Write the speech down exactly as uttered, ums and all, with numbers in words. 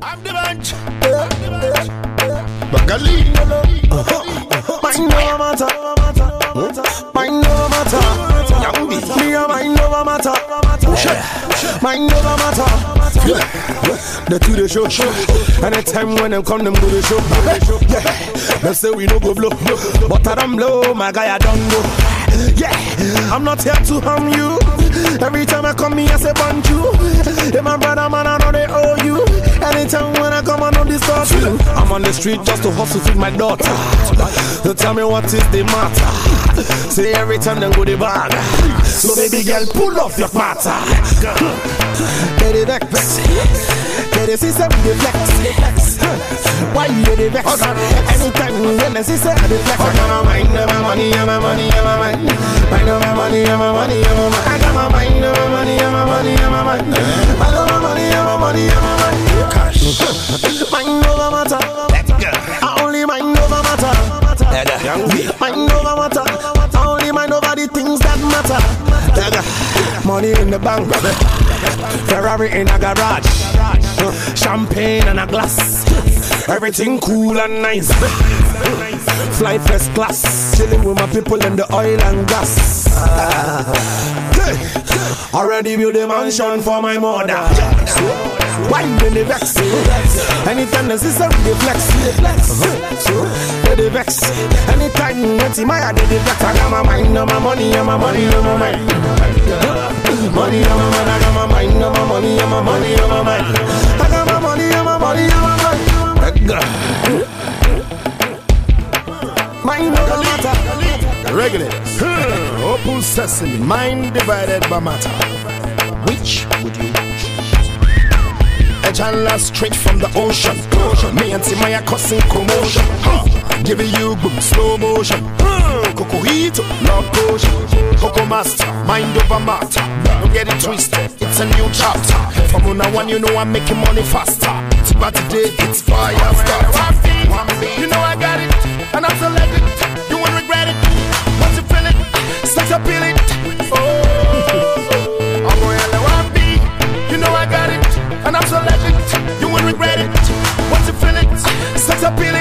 I'm the bunch. Bagali. Mind over matter. Mind over matter. Young B. Me a mind over matter. Mind over matter. They do the show. Anytime when them come, them go the show. Yeah, they say we no go blow, but I don't blow. My guy, I don't go. Yeah, I'm not here to harm you. Every time I come here, I say bunch you. Hey, my brother, man, I know they owe you. Anytime when I come, I know this stuff you. I'm on the street just to hustle feed my daughter. So tell me what is the matter. Say every time them go the bag. So baby girl, pull off your matter. Get it vex. Get it sister with the flex. Why you get it vex? Anytime when the sister with the flex. I got my mind, my money, my money, my mind. I got my money, my money, my mind. I got my mind, my money, my money, my mind. I got my money, my money, my mind. Cash. Mind over matter. I only mind over matter. Mind over matter. I only mind over the things that matter. Money in the bank, Ferrari in a garage, champagne and a glass, everything cool and nice. Fly first class, chilling with my people in the oil and gas. Already built a mansion for my mother. Why did they vex? Anytime the sister with the flex, they they vex. Anytime when see my head, they vex. I got my mind on my money, on my money, on my mind. Money on my mind, I got my mind on my money, on my money, on my mind. I got my money on my money, on my mind. Mind on the matter. Regulators. Open sesame. Mind divided by matter. Which would you choose? A chandler straight from the ocean. Me and Timaya causing commotion. Giving you boom slow motion. Coco heat, love potion. Coco master, mind over matter. Don't get it twisted, it's a new chapter. From now on, you know I'm making money faster. But today it's fire starter. You know I got it, and I'm so let it. You won't regret it. Once you feel it, sex appeal it. Oh, I'm going to one B. You know I got it, and I'm so let it. You won't regret it. Once you feel it, sex appeal it.